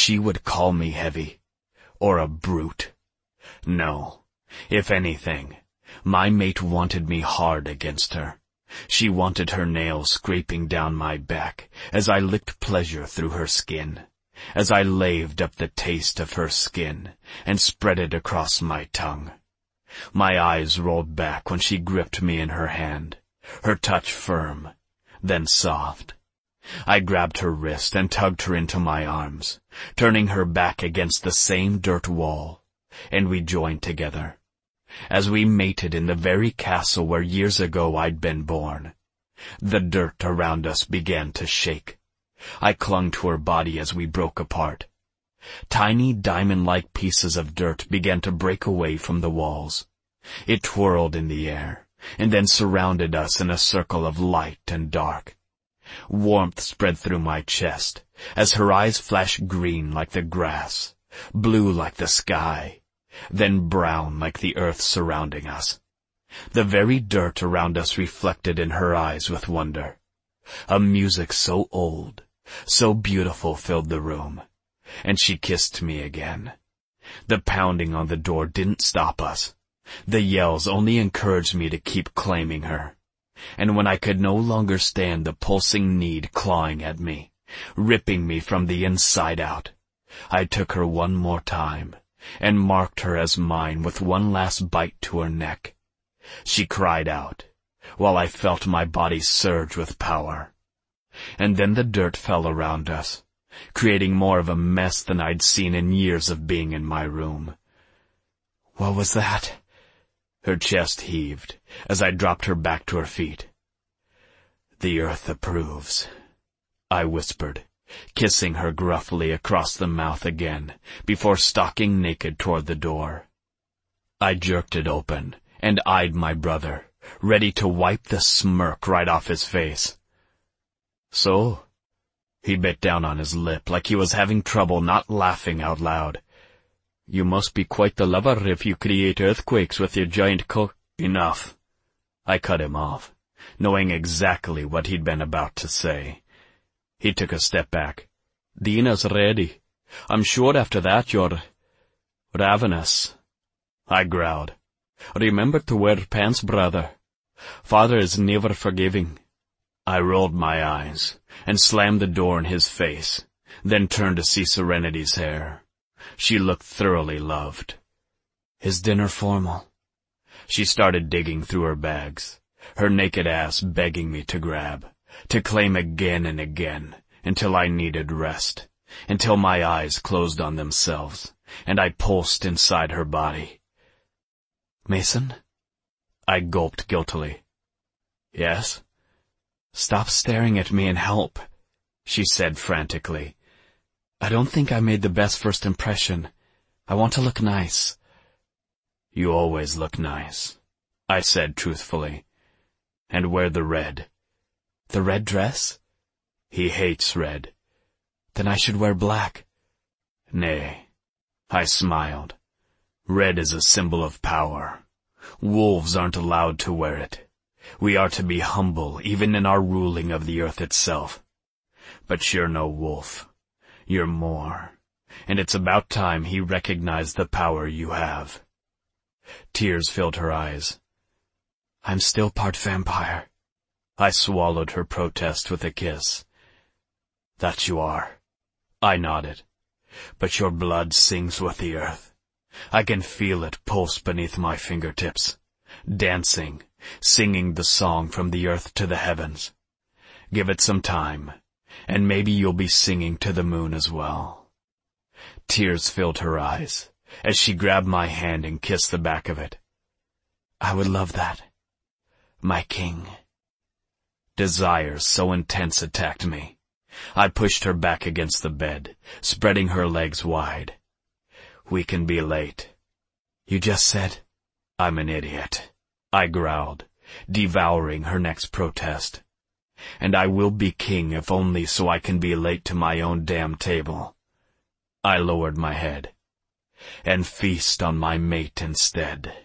she would call me heavy, or a brute. No, if anything, my mate wanted me hard against her. She wanted her nails scraping down my back as I licked pleasure through her skin, as I laved up the taste of her skin and spread it across my tongue. My eyes rolled back when she gripped me in her hand, her touch firm, then soft. I grabbed her wrist and tugged her into my arms, turning her back against the same dirt wall, and we joined together. As we mated in the very castle where years ago I'd been born, the dirt around us began to shake. I clung to her body as we broke apart. Tiny diamond-like pieces of dirt began to break away from the walls. It twirled in the air, and then surrounded us in a circle of light and dark. Warmth spread through my chest, as her eyes flashed green like the grass, blue like the sky, then brown like the earth surrounding us. The very dirt around us reflected in her eyes with wonder. A music so old, so beautiful filled the room, and she kissed me again. The pounding on the door didn't stop us. The yells only encouraged me to keep claiming her. And when I could no longer stand the pulsing need clawing at me, ripping me from the inside out, I took her one more time and marked her as mine with one last bite to her neck. She cried out, while I felt my body surge with power. And then the dirt fell around us, creating more of a mess than I'd seen in years of being in my room. "What was that?" Her chest heaved as I dropped her back to her feet. "The earth approves," I whispered, kissing her gruffly across the mouth again before stalking naked toward the door. I jerked it open and eyed my brother, ready to wipe the smirk right off his face. "So?" He bit down on his lip like he was having trouble not laughing out loud. "You must be quite the lover if you create earthquakes with your giant Enough." I cut him off, knowing exactly what he'd been about to say. He took a step back. "Dinner's ready. I'm sure after that you're ravenous." I growled. "Remember to wear pants, brother. Father is never forgiving." I rolled my eyes and slammed the door in his face, then turned to see Serenity's hair. She looked thoroughly loved. "Is dinner formal?" She started digging through her bags, her naked ass begging me to grab, to claim again and again, until I needed rest, until my eyes closed on themselves, and I pulsed inside her body. "Mason?" I gulped guiltily. "Yes?" "Stop staring at me and help," she said frantically. "I don't think I made the best first impression. I want to look nice." "You always look nice," I said truthfully. "And wear the red." "The red dress?" "He hates red." "Then I should wear black." "Nay." I smiled. "Red is a symbol of power. Wolves aren't allowed to wear it. We are to be humble even in our ruling of the earth itself. But you're no wolf. You're more, and it's about time he recognized the power you have." Tears filled her eyes. "I'm still part vampire." I swallowed her protest with a kiss. "That you are." I nodded. "But your blood sings with the earth. I can feel it pulse beneath my fingertips, dancing, singing the song from the earth to the heavens. Give it some time, and maybe you'll be singing to the moon as well." Tears filled her eyes as she grabbed my hand and kissed the back of it. "I would love that. My king." Desire so intense attacked me. I pushed her back against the bed, spreading her legs wide. "We can be late." "You just said—" "I'm an idiot," I growled, devouring her next protest. "And I will be king if only so I can be late to my own damn table." I lowered my head. "And feast on my mate instead."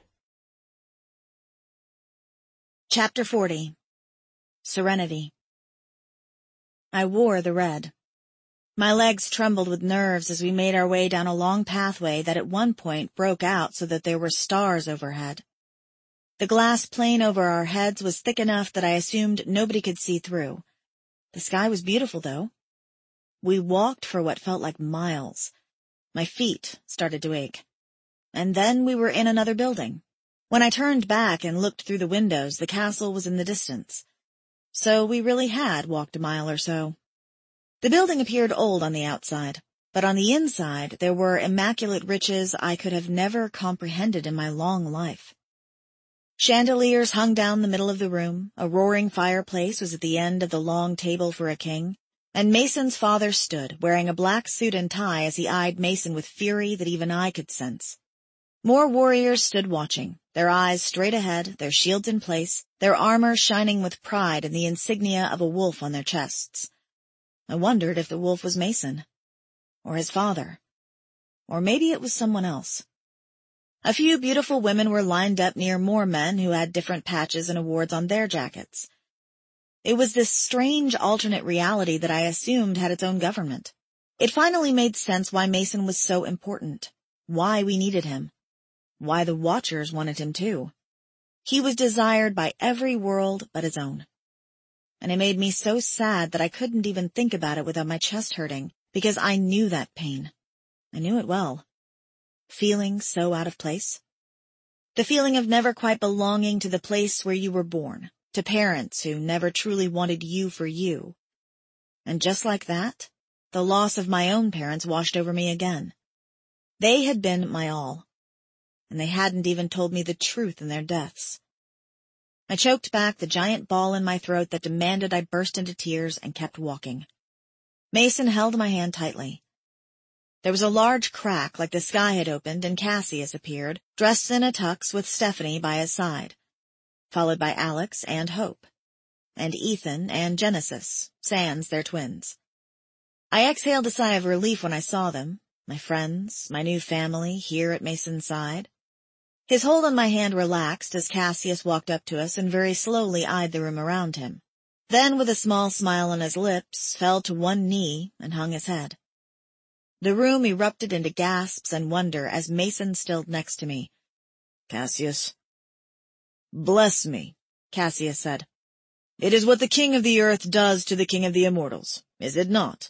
Chapter 40. Serenity. I wore the red. My legs trembled with nerves as we made our way down a long pathway that at one point broke out so that there were stars overhead. The glass plane over our heads was thick enough that I assumed nobody could see through. The sky was beautiful, though. We walked for what felt like miles. My feet started to ache. And then we were in another building. When I turned back and looked through the windows, the castle was in the distance. So we really had walked a mile or so. The building appeared old on the outside, but on the inside there were immaculate riches I could have never comprehended in my long life. Chandeliers hung down the middle of the room, a roaring fireplace was at the end of the long table for a king, and Mason's father stood, wearing a black suit and tie as he eyed Mason with fury that even I could sense. More warriors stood watching, their eyes straight ahead, their shields in place, their armor shining with pride and the insignia of a wolf on their chests. I wondered if the wolf was Mason, or his father, or maybe it was someone else. A few beautiful women were lined up near more men who had different patches and awards on their jackets. It was this strange alternate reality that I assumed had its own government. It finally made sense why Mason was so important, why we needed him, why the Watchers wanted him too. He was desired by every world but his own. And it made me so sad that I couldn't even think about it without my chest hurting, because I knew that pain. I knew it well. Feeling so out of place. The feeling of never quite belonging to the place where you were born, to parents who never truly wanted you for you. And just like that, the loss of my own parents washed over me again. They had been my all, and they hadn't even told me the truth in their deaths. I choked back the giant ball in my throat that demanded I burst into tears and kept walking. Mason held my hand tightly. There was a large crack like the sky had opened and Cassius appeared, dressed in a tux with Stephanie by his side, followed by Alex and Hope, and Ethan and Genesis, sans their twins. I exhaled a sigh of relief when I saw them, my friends, my new family, here at Mason's side. His hold on my hand relaxed as Cassius walked up to us and very slowly eyed the room around him. Then, with a small smile on his lips, fell to one knee and hung his head. The room erupted into gasps and wonder as Mason stilled next to me. "Cassius." "Bless me," Cassius said. "It is what the King of the Earth does to the King of the Immortals, is it not?"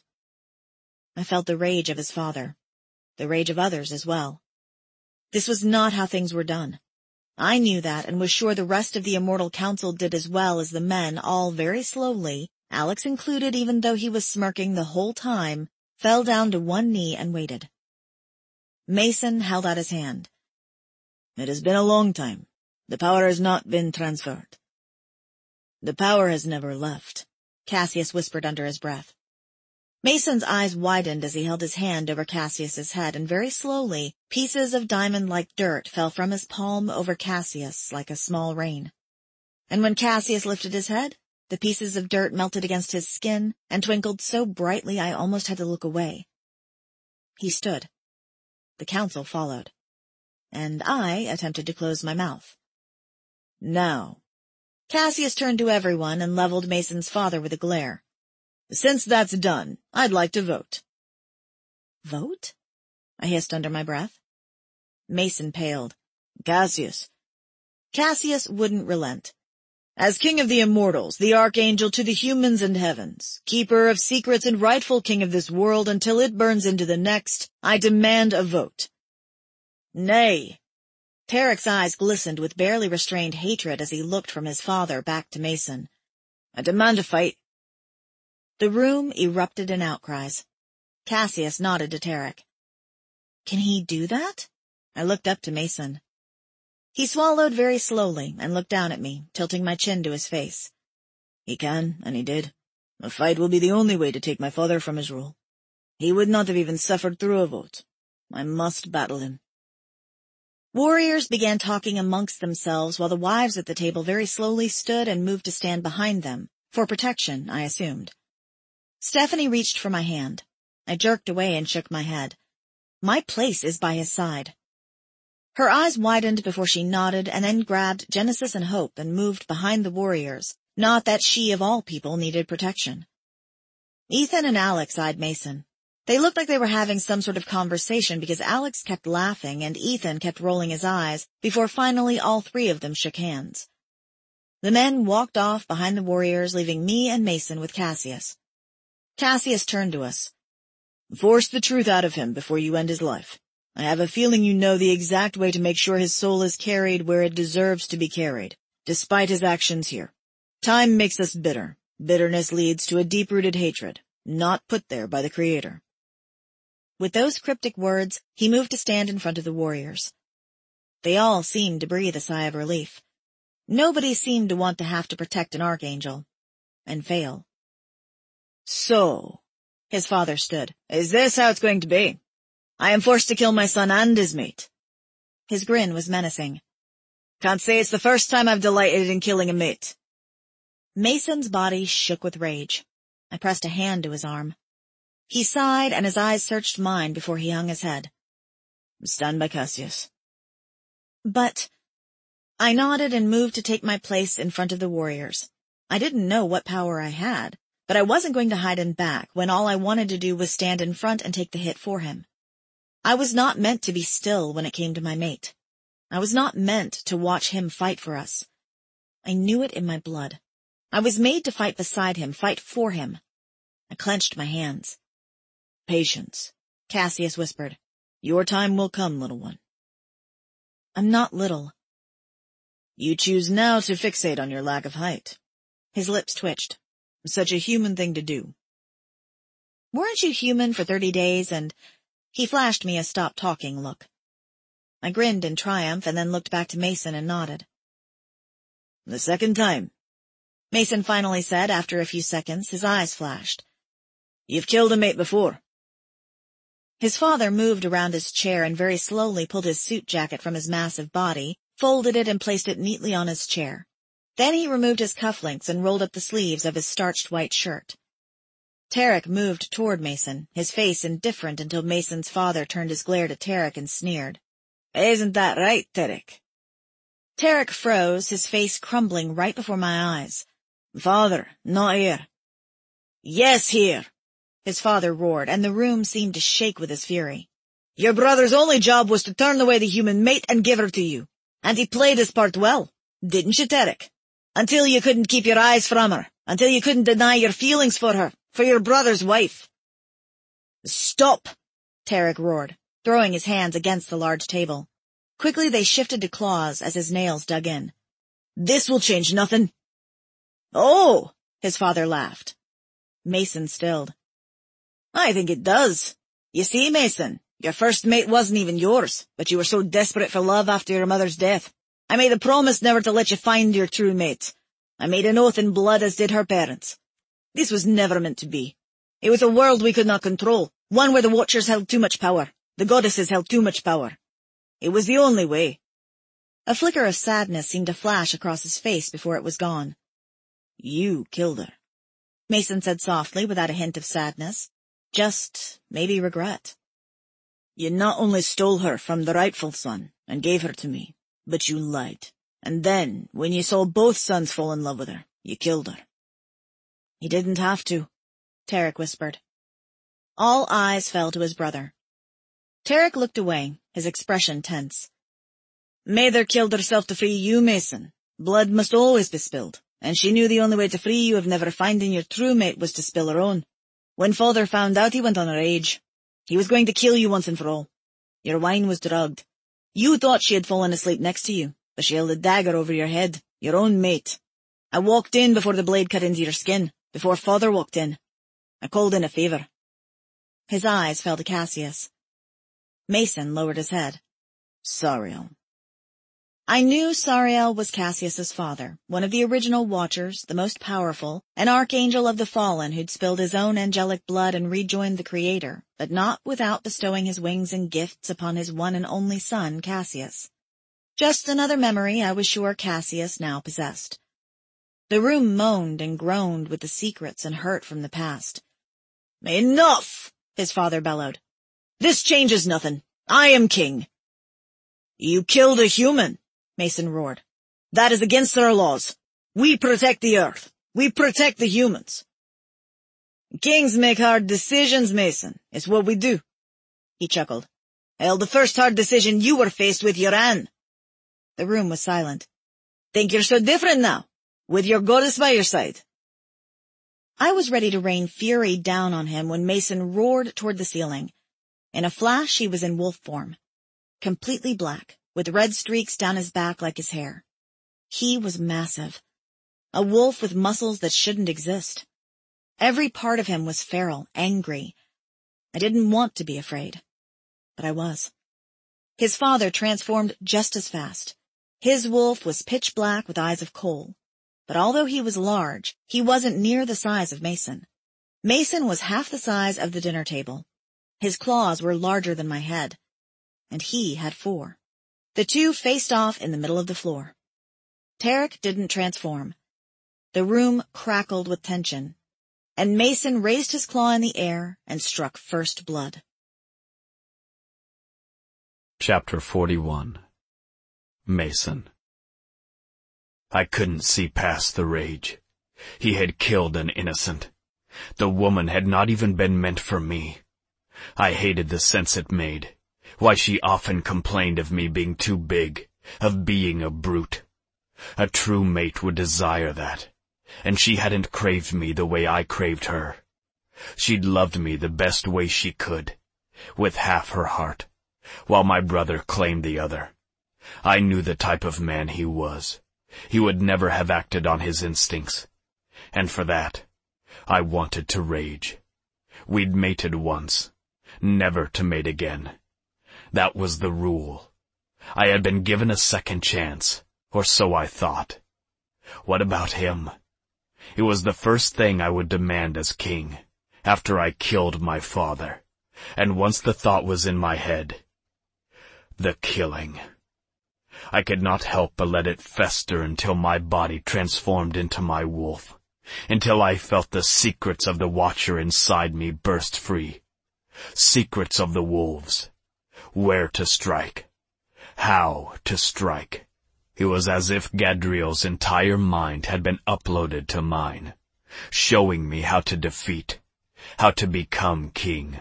I felt the rage of his father, the rage of others as well. This was not how things were done. I knew that and was sure the rest of the Immortal Council did as well as the men, all very slowly, Alex included even though he was smirking the whole time, fell down to one knee and waited. Mason held out his hand. "It has been a long time. The power has not been transferred." "The power has never left," Cassius whispered under his breath. Mason's eyes widened as he held his hand over Cassius's head, and very slowly, pieces of diamond-like dirt fell from his palm over Cassius like a small rain. And when Cassius lifted his head, the pieces of dirt melted against his skin and twinkled so brightly I almost had to look away. He stood. The council followed. And I attempted to close my mouth. "Now." Cassius turned to everyone and leveled Mason's father with a glare. "Since that's done, I'd like to vote." "Vote?" I hissed under my breath. Mason paled. "Cassius." Cassius wouldn't relent. "As King of the Immortals, the Archangel to the humans and heavens, keeper of secrets and rightful king of this world until it burns into the next, I demand a vote." "Nay." Tarek's eyes glistened with barely restrained hatred as he looked from his father back to Mason. "I demand a fight." The room erupted in outcries. Cassius nodded to Tarek. "Can he do that?" I looked up to Mason. He swallowed very slowly and looked down at me, tilting my chin to his face. "He can, and he did. A fight will be the only way to take my father from his rule. He would not have even suffered through a vote. I must battle him." Warriors began talking amongst themselves while the wives at the table very slowly stood and moved to stand behind them, for protection, I assumed. Stephanie reached for my hand. I jerked away and shook my head. My place is by his side. Her eyes widened before she nodded and then grabbed Genesis and Hope and moved behind the warriors, not that she of all people needed protection. Ethan and Alex eyed Mason. They looked like they were having some sort of conversation because Alex kept laughing and Ethan kept rolling his eyes before finally all three of them shook hands. The men walked off behind the warriors, leaving me and Mason with Cassius. Cassius turned to us. "Force the truth out of him before you end his life. I have a feeling you know the exact way to make sure his soul is carried where it deserves to be carried, despite his actions here. Time makes us bitter. Bitterness leads to a deep-rooted hatred, not put there by the Creator." With those cryptic words, he moved to stand in front of the warriors. They all seemed to breathe a sigh of relief. Nobody seemed to want to have to protect an archangel. And fail. "So," his father stood, "is this how it's going to be? I am forced to kill my son and his mate." His grin was menacing. "Can't say it's the first time I've delighted in killing a mate." Mason's body shook with rage. I pressed a hand to his arm. He sighed and his eyes searched mine before he hung his head. "Stand by Cassius." "But—" I nodded and moved to take my place in front of the warriors. I didn't know what power I had, but I wasn't going to hide in back when all I wanted to do was stand in front and take the hit for him. I was not meant to be still when it came to my mate. I was not meant to watch him fight for us. I knew it in my blood. I was made to fight beside him, fight for him. I clenched my hands. "Patience," Cassius whispered. "Your time will come, little one." "I'm not little." "You choose now to fixate on your lack of height." His lips twitched. "Such a human thing to do." "Weren't you human for 30 days and—" He flashed me a stop-talking look. I grinned in triumph and then looked back to Mason and nodded. "The second time," Mason finally said after a few seconds, his eyes flashed. "You've killed a mate before." His father moved around his chair and very slowly pulled his suit jacket from his massive body, folded it and placed it neatly on his chair. Then he removed his cufflinks and rolled up the sleeves of his starched white shirt. Tarek moved toward Mason, his face indifferent until Mason's father turned his glare to Tarek and sneered. "Isn't that right, Tarek?" Tarek froze, his face crumbling right before my eyes. "Father, not here." "Yes, here," his father roared, and the room seemed to shake with his fury. "Your brother's only job was to turn away the human mate and give her to you. And he played his part well, didn't you, Tarek? Until you couldn't keep your eyes from her, until you couldn't deny your feelings for her, for your brother's wife." "Stop!" Tarek roared, throwing his hands against the large table. Quickly they shifted to claws as his nails dug in. "This will change nothing." "Oh!" his father laughed. Mason stilled. "I think it does. You see, Mason, your first mate wasn't even yours, but you were so desperate for love after your mother's death. I made a promise never to let you find your true mate. I made an oath in blood as did her parents. This was never meant to be. It was a world we could not control, one where the Watchers held too much power, the goddesses held too much power. It was the only way." A flicker of sadness seemed to flash across his face before it was gone. "You killed her," Mason said softly without a hint of sadness. Just maybe regret. "You not only stole her from the rightful son and gave her to me, but you lied. And then, when you saw both sons fall in love with her, you killed her." "He didn't have to," Tarek whispered. All eyes fell to his brother. Tarek looked away, his expression tense. "Mother killed herself to free you, Mason. Blood must always be spilled, and she knew the only way to free you of never finding your true mate was to spill her own. When father found out, he went on a rage. He was going to kill you once and for all. Your wine was drugged. You thought she had fallen asleep next to you, but she held a dagger over your head, your own mate. I walked in before the blade cut into your skin, before father walked in. I called in a favor." His eyes fell to Cassius. Mason lowered his head. "Sariel." I knew Sariel was Cassius's father, one of the original Watchers, the most powerful, an archangel of the fallen who'd spilled his own angelic blood and rejoined the Creator, but not without bestowing his wings and gifts upon his one and only son, Cassius. Just another memory I was sure Cassius now possessed. The room moaned and groaned with the secrets and hurt from the past. "Enough!" his father bellowed. "This changes nothing. I am king." "You killed a human," Mason roared. "That is against our laws. We protect the earth. We protect the humans." Kings make hard decisions, Mason. It's what we do. He chuckled. Hell, the first hard decision you were faced with, Yoran. The room was silent. Think you're so different now, with your goddess by your side. I was ready to rain fury down on him when Mason roared toward the ceiling. In a flash, he was in wolf form. Completely black, with red streaks down his back like his hair. He was massive. A wolf with muscles that shouldn't exist. Every part of him was feral, angry. I didn't want to be afraid, but I was. His father transformed just as fast. His wolf was pitch black with eyes of coal. But although he was large, he wasn't near the size of Mason. Mason was half the size of the dinner table. His claws were larger than my head, and he had 4. The two faced off in the middle of the floor. Tarek didn't transform. The room crackled with tension, and Mason raised his claw in the air and struck first blood. Chapter 41. Mason. I couldn't see past the rage. He had killed an innocent. The woman had not even been meant for me. I hated the sense it made. Why she often complained of me being too big, of being a brute. A true mate would desire that, and she hadn't craved me the way I craved her. She'd loved me the best way she could, with half her heart, while my brother claimed the other. I knew the type of man he was. He would never have acted on his instincts. And for that, I wanted to rage. We'd mated once, never to mate again. That was the rule. I had been given a second chance, or so I thought. What about him? It was the first thing I would demand as king, after I killed my father. And once the thought was in my head, the killing. I could not help but let it fester until my body transformed into my wolf, until I felt the secrets of the Watcher inside me burst free. Secrets of the wolves. Where to strike. How to strike. It was as if Gadriel's entire mind had been uploaded to mine, showing me how to defeat, how to become king.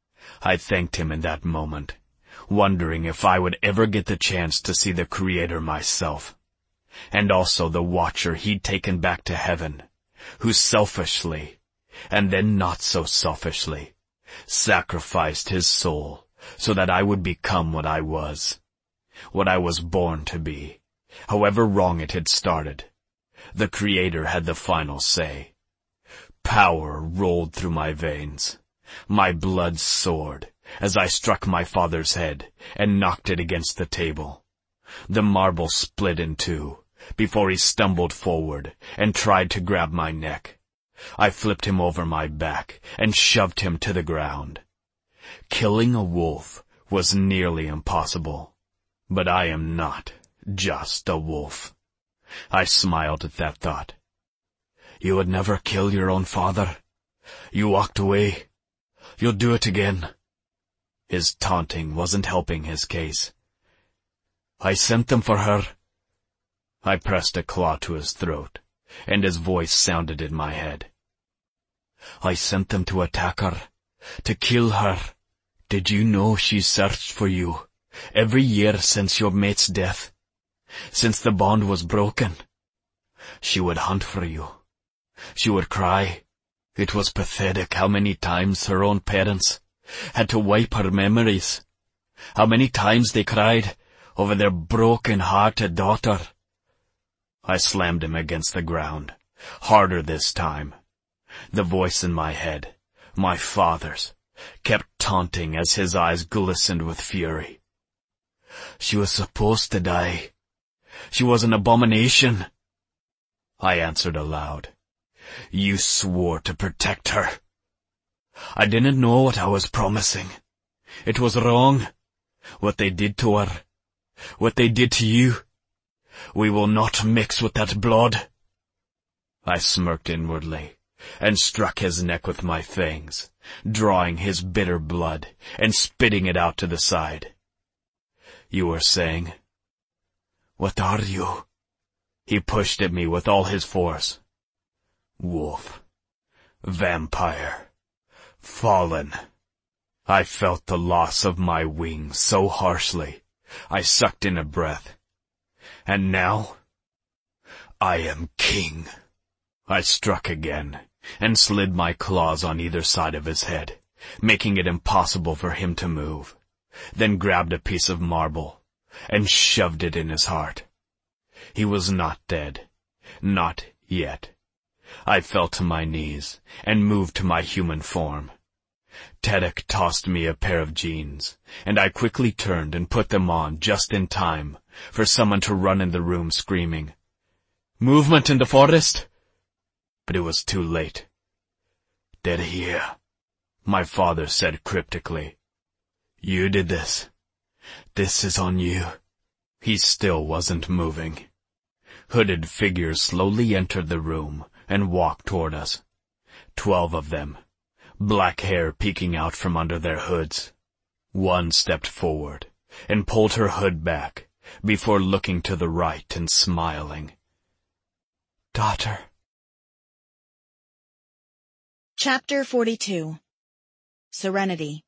I thanked him in that moment, wondering if I would ever get the chance to see the Creator myself, and also the Watcher he'd taken back to heaven, who selfishly, and then not so selfishly, sacrificed his soul so that I would become what I was born to be, however wrong it had started. The Creator had the final say. Power rolled through my veins. My blood soared as I struck my father's head and knocked it against the table. The marble split in two before he stumbled forward and tried to grab my neck. I flipped him over my back and shoved him to the ground. Killing a wolf was nearly impossible, but I am not just a wolf. I smiled at that thought. You would never kill your own father. You walked away. You'll do it again. His taunting wasn't helping his case. I sent them for her. I pressed a claw to his throat, and his voice sounded in my head. I sent them to attack her, to kill her. Did you know she searched for you every year since your mate's death? Since the bond was broken? She would hunt for you. She would cry. It was pathetic how many times her own parents had to wipe her memories. How many times they cried over their broken-hearted daughter. I slammed him against the ground, harder this time. The voice in my head, my father's, kept taunting as his eyes glistened with fury. She was supposed to die. She was an abomination. I answered aloud. You swore to protect her. I didn't know what I was promising. It was wrong. What they did to her. What they did to you. We will not mix with that blood. I smirked inwardly and struck his neck with my fangs, drawing his bitter blood and spitting it out to the side. You were saying? What are you? He pushed at me with all his force. Wolf. Vampire. Fallen. I felt the loss of my wings so harshly, I sucked in a breath. And now, I am king. I struck again, and slid my claws on either side of his head, making it impossible for him to move, then grabbed a piece of marble, and shoved it in his heart. He was not dead. Not yet. I fell to my knees, and moved to my human form. Tedek tossed me a pair of jeans, and I quickly turned and put them on just in time for someone to run in the room screaming, "Movement in the forest!" But it was too late. "They're here," my father said cryptically. "You did this. This is on you." He still wasn't moving. Hooded figures slowly entered the room and walked toward us. 12 of them, black hair peeking out from under their hoods. One stepped forward and pulled her hood back before looking to the right and smiling. "Daughter." Chapter 42. Serenity.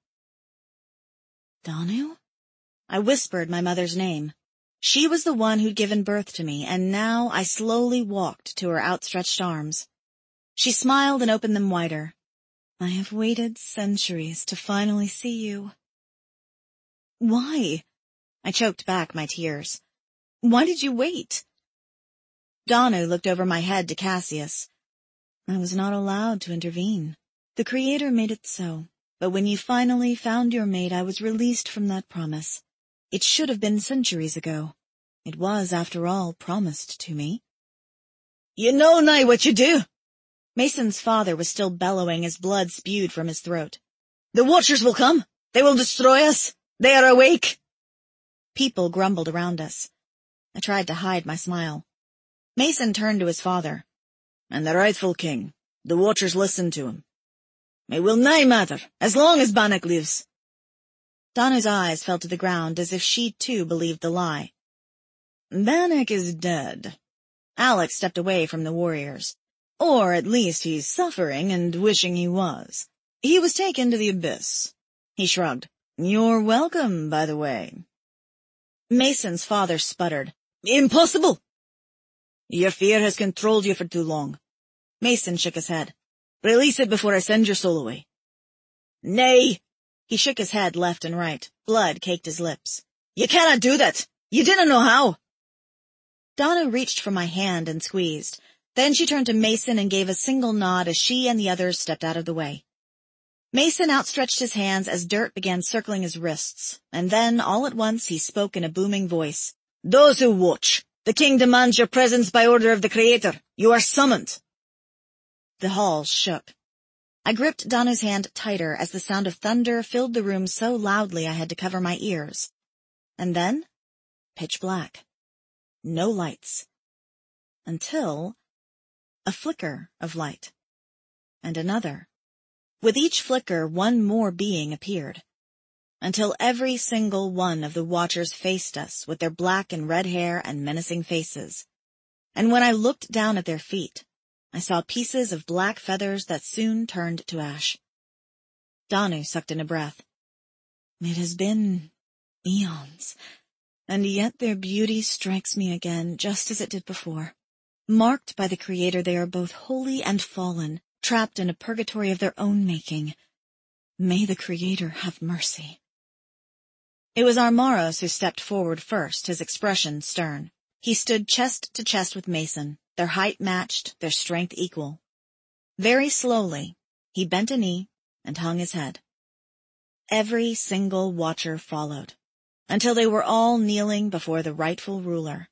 Danu? I whispered my mother's name. She was the one who'd given birth to me, and now I slowly walked to her outstretched arms. She smiled and opened them wider. "I have waited centuries to finally see you." "Why?" I choked back my tears. "Why did you wait?" Danu looked over my head to Cassius. "I was not allowed to intervene. The Creator made it so. But when you finally found your mate, I was released from that promise. It should have been centuries ago. It was, after all, promised to me." "You know now what you do." Mason's father was still bellowing as blood spewed from his throat. "The Watchers will come. They will destroy us. They are awake." People grumbled around us. I tried to hide my smile. Mason turned to his father. "And the rightful king. The Watchers listen to him. It will nae matter, as long as Bannock lives." Danu's eyes fell to the ground as if she too believed the lie. "Bannock is dead." Alex stepped away from the warriors. "Or at least he's suffering and wishing he was. He was taken to the abyss." He shrugged. "You're welcome, by the way." Mason's father sputtered. "Impossible!" "Your fear has controlled you for too long." Mason shook his head. "Release it before I send your soul away." "Nay." He shook his head left and right. Blood caked his lips. "You cannot do that. You didn't know how." Danu reached for my hand and squeezed. Then she turned to Mason and gave a single nod as she and the others stepped out of the way. Mason outstretched his hands as dirt began circling his wrists, and then, all at once, he spoke in a booming voice. "Those who watch, the king demands your presence by order of the Creator. You are summoned." The halls shook. I gripped Danu's hand tighter as the sound of thunder filled the room so loudly I had to cover my ears. And then, pitch black. No lights. Until a flicker of light. And another. With each flicker, one more being appeared. Until every single one of the Watchers faced us with their black and red hair and menacing faces. And when I looked down at their feet, I saw pieces of black feathers that soon turned to ash. Danu sucked in a breath. "It has been eons, and yet their beauty strikes me again just as it did before. Marked by the Creator, they are both holy and fallen, trapped in a purgatory of their own making. May the Creator have mercy." It was Armaros who stepped forward first, his expression stern. He stood chest to chest with Mason, their height matched, their strength equal. Very slowly, he bent a knee and hung his head. Every single Watcher followed, until they were all kneeling before the rightful ruler.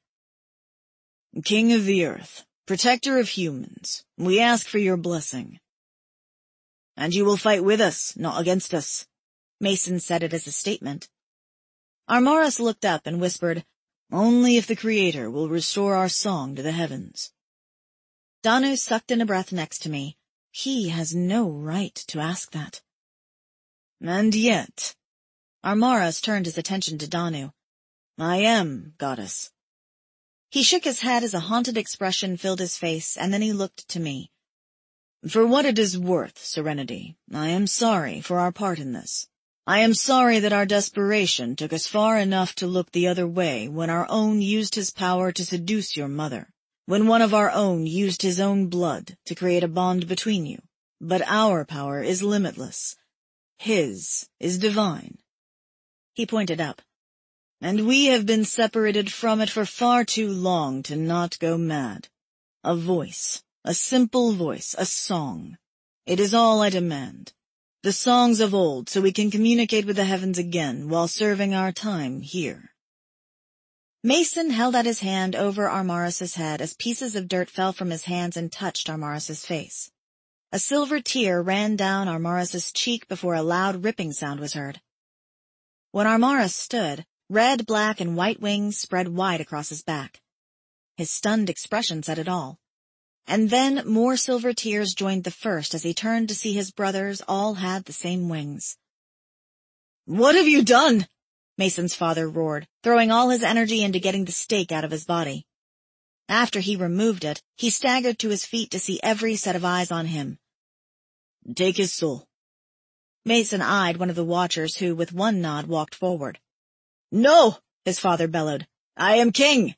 "King of the earth, protector of humans, we ask for your blessing." "And you will fight with us, not against us." Mason said it as a statement. Armaros looked up and whispered, "Only if the Creator will restore our song to the heavens." Danu sucked in a breath next to me. He has no right to ask that. "And yet," Armaros turned his attention to Danu, "I am, goddess." He shook his head as a haunted expression filled his face, and then he looked to me. For what it is worth, Serenity, I am sorry for our part in this. I am sorry that our desperation took us far enough to look the other way when our own used his power to seduce your mother, when one of our own used his own blood to create a bond between you. But our power is limitless. His is divine. He pointed up. And we have been separated from it for far too long to not go mad. A voice, a simple voice, a song. It is all I demand. The songs of old, so we can communicate with the heavens again while serving our time here. Mason held out his hand over Armaris's head as pieces of dirt fell from his hands and touched Armaris's face. A silver tear ran down Armaris's cheek before a loud ripping sound was heard. When Armaris stood, red, black, and white wings spread wide across his back. His stunned expression said it all. And then more silver tears joined the first as he turned to see his brothers all had the same wings. "What have you done?" Mason's father roared, throwing all his energy into getting the stake out of his body. After he removed it, he staggered to his feet to see every set of eyes on him. "Take his soul." Mason eyed one of the watchers who, with one nod, walked forward. "No!" his father bellowed. "I am king!"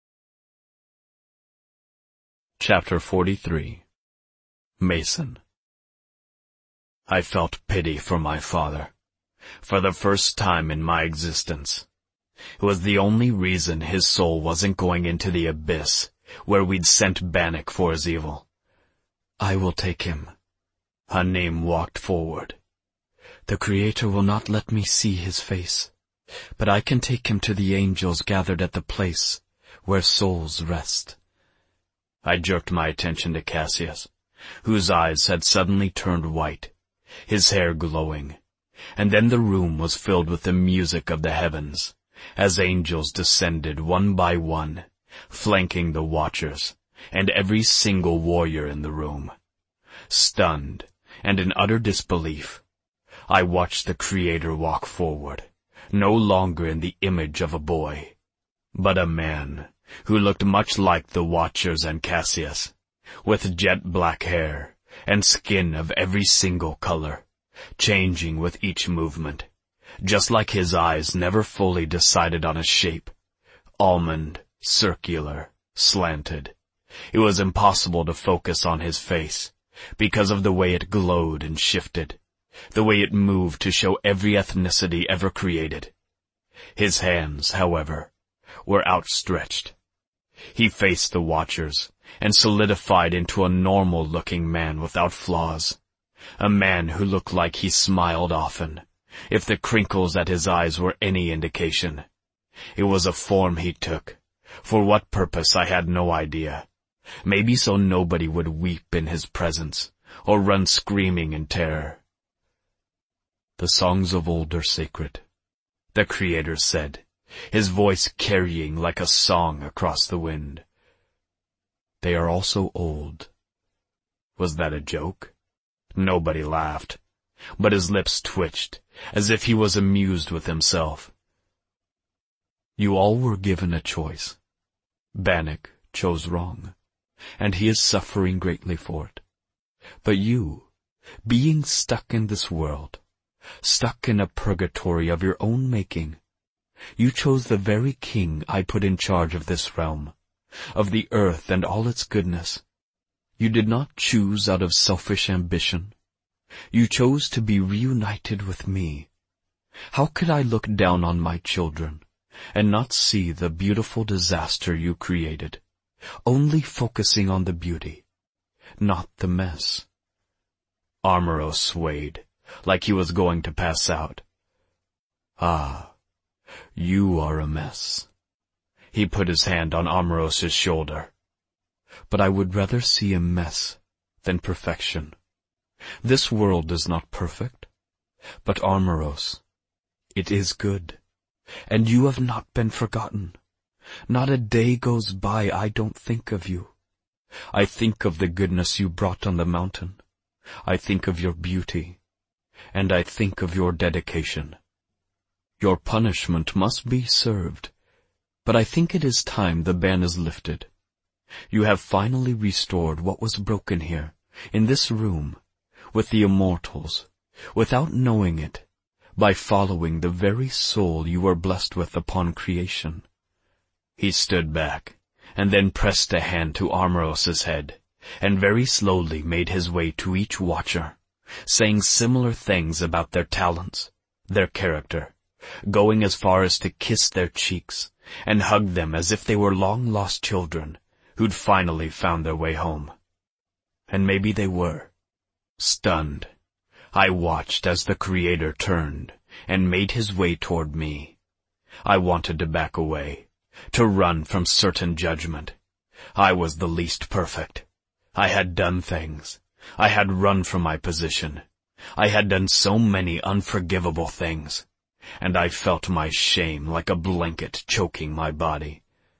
Chapter 43. Mason. I felt pity for my father, for the first time in my existence. It was the only reason his soul wasn't going into the abyss, where we'd sent Bannock for his evil. "I will take him." Hanim walked forward. "The Creator will not let me see his face, but I can take him to the angels gathered at the place where souls rest." I jerked my attention to Cassius, whose eyes had suddenly turned white, his hair glowing, and then the room was filled with the music of the heavens, as angels descended one by one, flanking the watchers, and every single warrior in the room. Stunned, and in utter disbelief, I watched the Creator walk forward, no longer in the image of a boy, but a man who looked much like the watchers and Cassius, with jet-black hair and skin of every single color, changing with each movement, just like his eyes never fully decided on a shape, almond, circular, slanted. It was impossible to focus on his face, because of the way it glowed and shifted, the way it moved to show every ethnicity ever created. His hands, however, were outstretched. He faced the watchers and solidified into a normal-looking man without flaws, a man who looked like he smiled often, if the crinkles at his eyes were any indication. It was a form he took. For what purpose I had no idea. Maybe so nobody would weep in his presence, or run screaming in terror. "The songs of old are sacred," the Creator said, his voice carrying like a song across the wind. "They are also old." Was that a joke? Nobody laughed, but his lips twitched, as if he was amused with himself. "You all were given a choice. Bannock chose wrong, and he is suffering greatly for it. But you, being stuck in this world, stuck in a purgatory of your own making, you chose the very king I put in charge of this realm, of the earth and all its goodness. You did not choose out of selfish ambition. You chose to be reunited with me. How could I look down on my children and not see the beautiful disaster you created, only focusing on the beauty, not the mess?" Armoros swayed, like he was going to pass out. "Ah, you are a mess." He put his hand on Armoros's shoulder. "But I would rather see a mess than perfection. This world is not perfect, but Armoros, it is good, and you have not been forgotten. Not a day goes by I don't think of you. I think of the goodness you brought on the mountain. I think of your beauty, and I think of your dedication. Your punishment must be served, but I think it is time the ban is lifted. You have finally restored what was broken here in this room, with the immortals, without knowing it, by following the very soul you were blessed with upon creation." He stood back, and then pressed a hand to Armoros's head, and very slowly made his way to each watcher, saying similar things about their talents, their character, going as far as to kiss their cheeks, and hug them as if they were long-lost children who'd finally found their way home. And maybe they were. Stunned, I watched as the Creator turned and made his way toward me. I wanted to back away, to run from certain judgment. I was the least perfect. I had done things. I had run from my position. I had done so many unforgivable things, and I felt my shame like a blanket choking my body.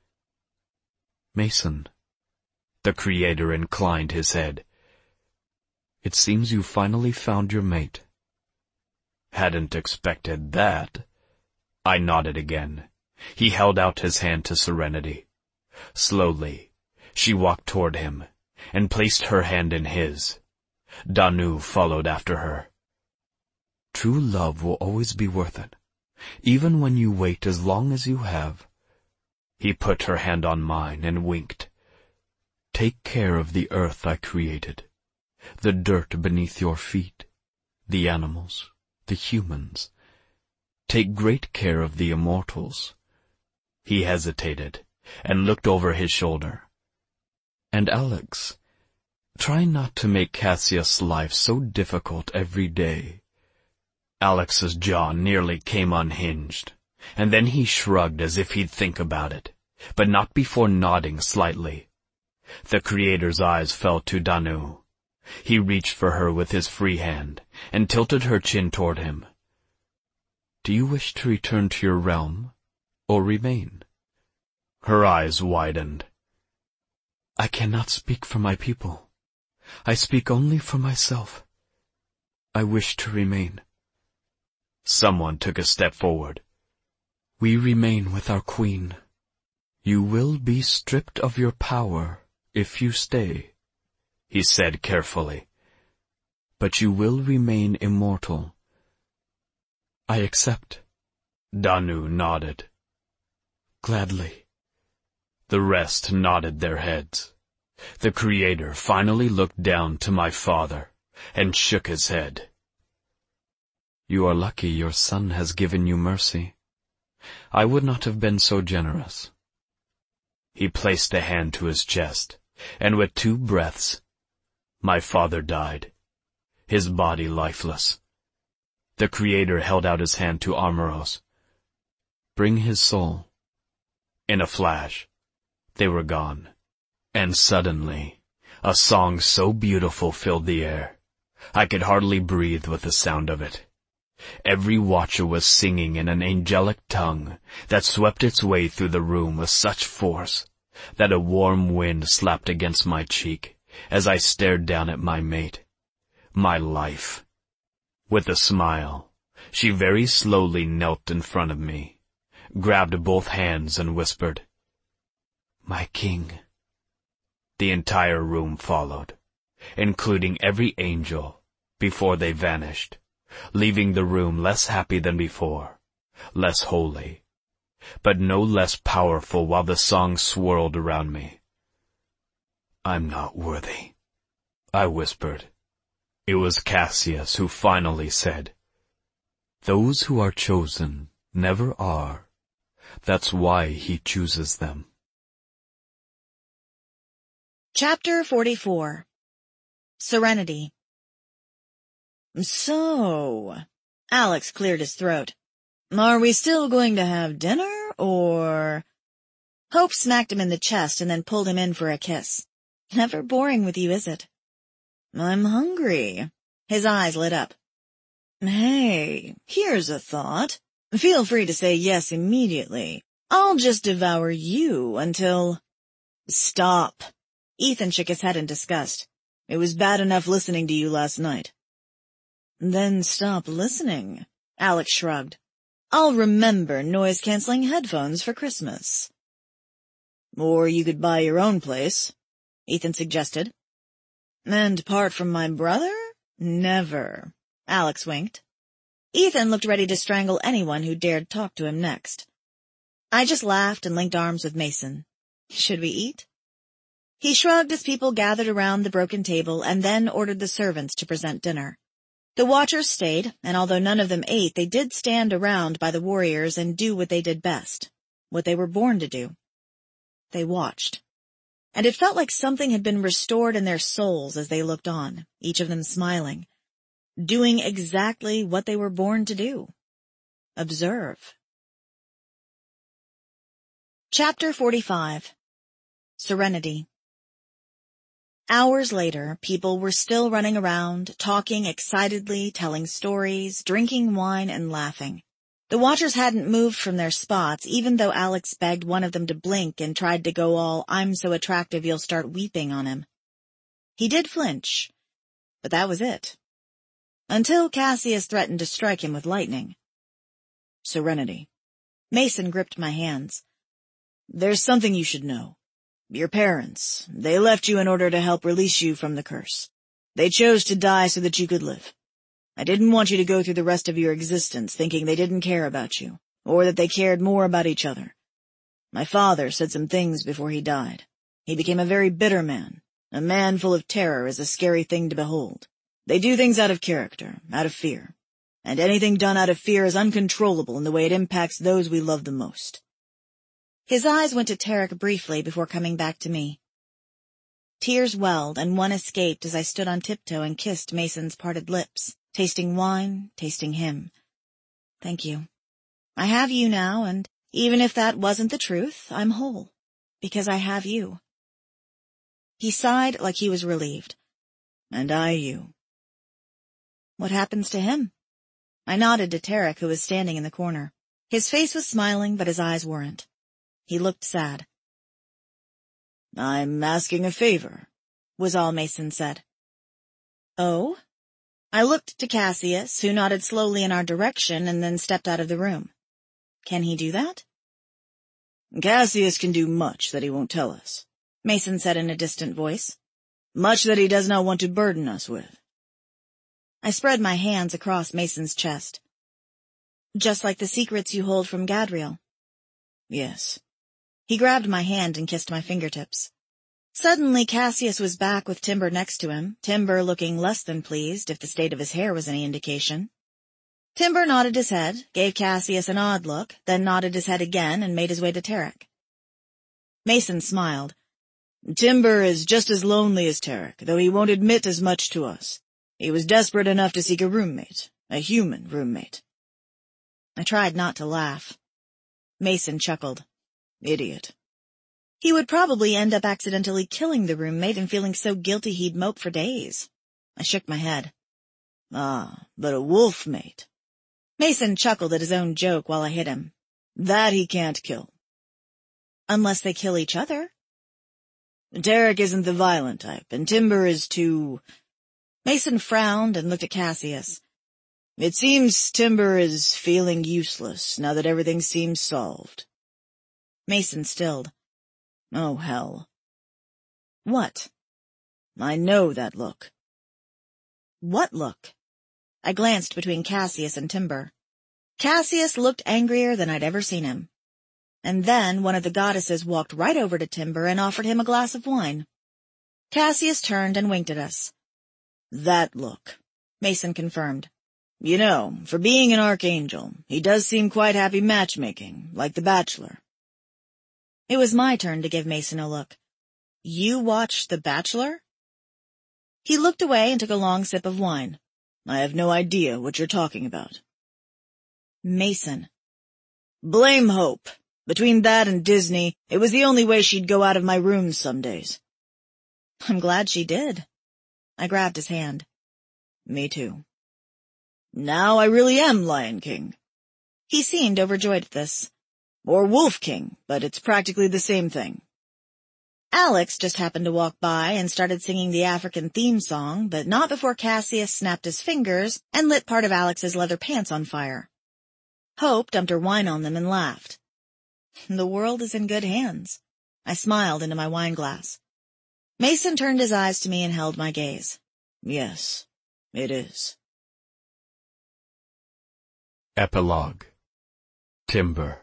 "Mason," the Creator inclined his head, "it seems you finally found your mate." "Hadn't expected that." I nodded again. He held out his hand to Serenity. Slowly, she walked toward him and placed her hand in his. Danu followed after her. "True love will always be worth it, even when you wait as long as you have." He put her hand on mine and winked. "Take care of the earth I created, the dirt beneath your feet, the animals, the humans. Take great care of the immortals." He hesitated and looked over his shoulder. "And Alex, try not to make Cassius' life so difficult every day." Alex's jaw nearly came unhinged, and then he shrugged as if he'd think about it, but not before nodding slightly. The Creator's eyes fell to Danu. He reached for her with his free hand and tilted her chin toward him. "Do you wish to return to your realm, or remain?" Her eyes widened. "I cannot speak for my people. I speak only for myself. I wish to remain." Someone took a step forward. "We remain with our queen. You will be stripped of your power if you stay," he said carefully. "But you will remain immortal." "I accept." Danu nodded. "Gladly." The rest nodded their heads. The Creator finally looked down to my father and shook his head. "You are lucky your son has given you mercy. I would not have been so generous." He placed a hand to his chest, and with 2 breaths, my father died, his body lifeless. The Creator held out his hand to Armoros. "Bring his soul." In a flash, they were gone. And suddenly, a song so beautiful filled the air. I could hardly breathe with the sound of it. Every watcher was singing in an angelic tongue that swept its way through the room with such force that a warm wind slapped against my cheek as I stared down at my mate, my life. With a smile, she very slowly knelt in front of me, grabbed both hands and whispered, "My king." The entire room followed, including every angel, before they vanished, leaving the room less happy than before, less holy, but no less powerful while the song swirled around me. "I'm not worthy," I whispered. It was Cassius who finally said, "Those who are chosen never are. That's why he chooses them." Chapter 44. Serenity. "So," Alex cleared his throat, "are we still going to have dinner, or—" Hope smacked him in the chest and then pulled him in for a kiss. "Never boring with you, is it?" "I'm hungry." His eyes lit up. "Hey, here's a thought. Feel free to say yes immediately. I'll just devour you until—" "Stop." Ethan shook his head in disgust. "It was bad enough listening to you last night." "Then stop listening," Alex shrugged. "I'll remember noise-canceling headphones for Christmas." "Or you could buy your own place," Ethan suggested. And part from my brother? Never. Alex winked. Ethan looked ready to strangle anyone who dared talk to him next. I just laughed and linked arms with Mason. Should we eat? He shrugged as people gathered around the broken table and then ordered the servants to present dinner. The watchers stayed, and although none of them ate, they did stand around by the warriors and do what they did best, what they were born to do. They watched. And it felt like something had been restored in their souls as they looked on, each of them smiling, doing exactly what they were born to do. Observe. Chapter 45. Serenity. Hours later, people were still running around, talking excitedly, telling stories, drinking wine, and laughing. The watchers hadn't moved from their spots, even though Alex begged one of them to blink and tried to go all, "I'm so attractive you'll start weeping" on him. He did flinch, but that was it. Until Cassius threatened to strike him with lightning. Serenity. Mason gripped my hands. There's something you should know. Your parents, they left you in order to help release you from the curse. They chose to die so that you could live. I didn't want you to go through the rest of your existence thinking they didn't care about you, or that they cared more about each other. My father said some things before he died. He became a very bitter man. A man full of terror is a scary thing to behold. They do things out of character, out of fear. And anything done out of fear is uncontrollable in the way it impacts those we love the most. His eyes went to Tarek briefly before coming back to me. Tears welled, and one escaped as I stood on tiptoe and kissed Mason's parted lips, tasting wine, tasting him. Thank you. I have you now, and even if that wasn't the truth, I'm whole, because I have you. He sighed like he was relieved. And I you. What happens to him? I nodded to Tarek, who was standing in the corner. His face was smiling, but his eyes weren't. He looked sad. I'm asking a favor, was all Mason said. Oh? I looked to Cassius, who nodded slowly in our direction and then stepped out of the room. Can he do that? Cassius can do much that he won't tell us, Mason said in a distant voice. Much that he does not want to burden us with. I spread my hands across Mason's chest. Just like the secrets you hold from Gadriel. Yes. He grabbed my hand and kissed my fingertips. Suddenly Cassius was back with Timber next to him, Timber looking less than pleased, if the state of his hair was any indication. Timber nodded his head, gave Cassius an odd look, then nodded his head again and made his way to Tarek. Mason smiled. Timber is just as lonely as Tarek, though he won't admit as much to us. He was desperate enough to seek a roommate, a human roommate. I tried not to laugh. Mason chuckled. Idiot. He would probably end up accidentally killing the roommate and feeling so guilty he'd mope for days. I shook my head. Ah, but a wolf mate. Mason chuckled at his own joke while I hit him. That he can't kill. Unless they kill each other. Tarek isn't the violent type, and Timber is too... Mason frowned and looked at Cassius. It seems Timber is feeling useless now that everything seems solved. Mason stilled. Oh, hell. What? I know that look. What look? I glanced between Cassius and Timber. Cassius looked angrier than I'd ever seen him. And then one of the goddesses walked right over to Timber and offered him a glass of wine. Cassius turned and winked at us. That look, Mason confirmed. You know, for being an archangel, he does seem quite happy matchmaking, like The Bachelor. It was my turn to give Mason a look. You watched The Bachelor? He looked away and took a long sip of wine. I have no idea what you're talking about. Mason. Blame Hope. Between that and Disney, it was the only way she'd go out of my room some days. I'm glad she did. I grabbed his hand. Me too. Now I really am Lion King. He seemed overjoyed at this. Or Wolf King, but it's practically the same thing. Alex just happened to walk by and started singing the African theme song, but not before Cassius snapped his fingers and lit part of Alex's leather pants on fire. Hope dumped her wine on them and laughed. The world is in good hands. I smiled into my wine glass. Mason turned his eyes to me and held my gaze. Yes, it is. Epilogue. Timber.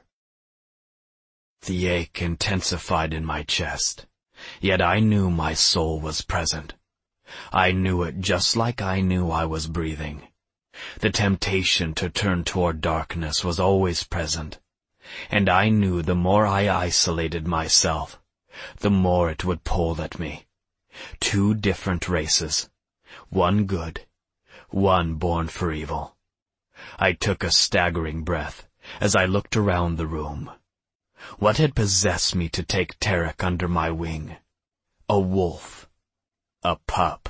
The ache intensified in my chest, yet I knew my soul was present. I knew it just like I knew I was breathing. The temptation to turn toward darkness was always present, and I knew the more I isolated myself, the more it would pull at me. Two different races, one good, one born for evil. I took a staggering breath as I looked around the room. What had possessed me to take Tarek under my wing? A wolf. A pup.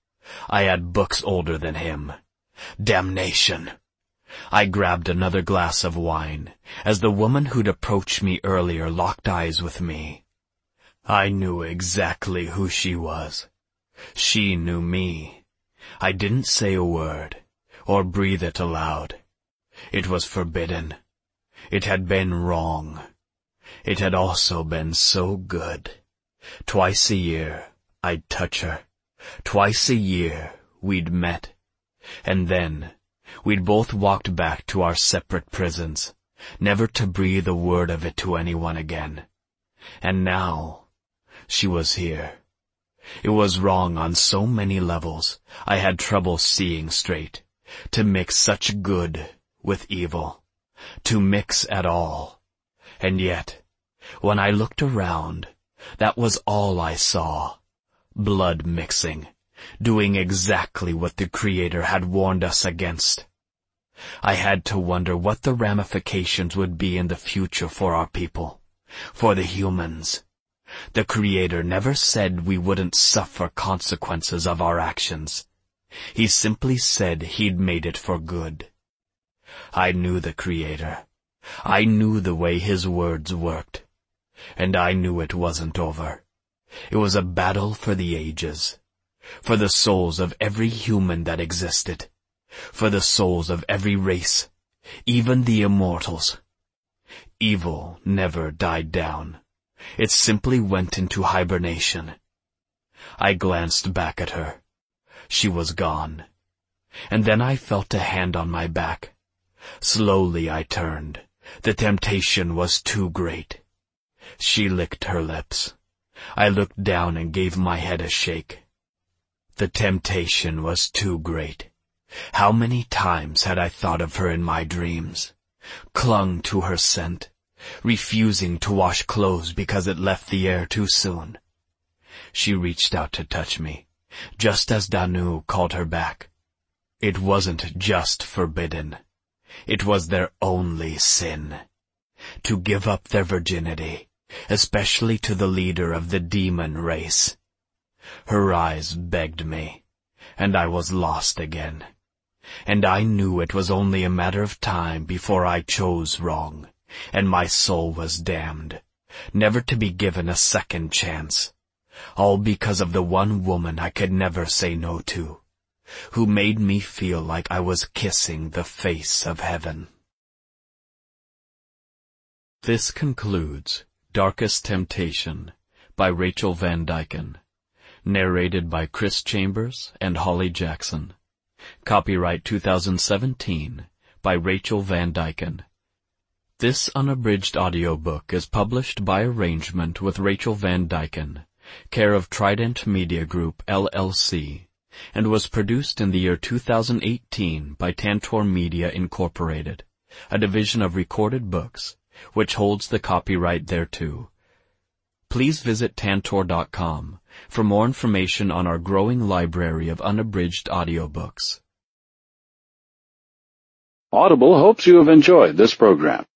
I had books older than him. Damnation! I grabbed another glass of wine as the woman who'd approached me earlier locked eyes with me. I knew exactly who she was. She knew me. I didn't say a word or breathe it aloud. It was forbidden. It had been wrong. It had also been so good. Twice a year, I'd touch her. Twice a year, we'd met. And then, we'd both walked back to our separate prisons, never to breathe a word of it to anyone again. And now, she was here. It was wrong on so many levels, I had trouble seeing straight. To mix such good with evil. To mix at all. And yet, when I looked around, that was all I saw. Blood mixing, doing exactly what the Creator had warned us against. I had to wonder what the ramifications would be in the future for our people, for the humans. The Creator never said we wouldn't suffer consequences of our actions. He simply said He'd made it for good. I knew the Creator. I knew the way His words worked. And I knew it wasn't over. It was a battle for the ages. For the souls of every human that existed. For the souls of every race, even the immortals. Evil never died down. It simply went into hibernation. I glanced back at her. She was gone. And then I felt a hand on my back. Slowly I turned. The temptation was too great. She licked her lips. I looked down and gave my head a shake. The temptation was too great. How many times had I thought of her in my dreams, clung to her scent, refusing to wash clothes because it left the air too soon. She reached out to touch me, just as Danu called her back. It wasn't just forbidden. It was their only sin. To give up their virginity, especially to the leader of the demon race. Her eyes begged me, and I was lost again. And I knew it was only a matter of time before I chose wrong, and my soul was damned, never to be given a second chance. All because of the one woman I could never say no to, who made me feel like I was kissing the face of heaven. This concludes Darkest Temptation by Rachel Van Dyken, narrated by Chris Chambers and Holly Jackson. Copyright 2017 by Rachel Van Dyken. This unabridged audiobook is published by arrangement with Rachel Van Dyken, care of Trident Media Group, LLC, and was produced in the year 2018 by Tantor Media Incorporated, a division of Recorded Books, which holds the copyright thereto. Please visit Tantor.com for more information on our growing library of unabridged audiobooks. Audible hopes you have enjoyed this program.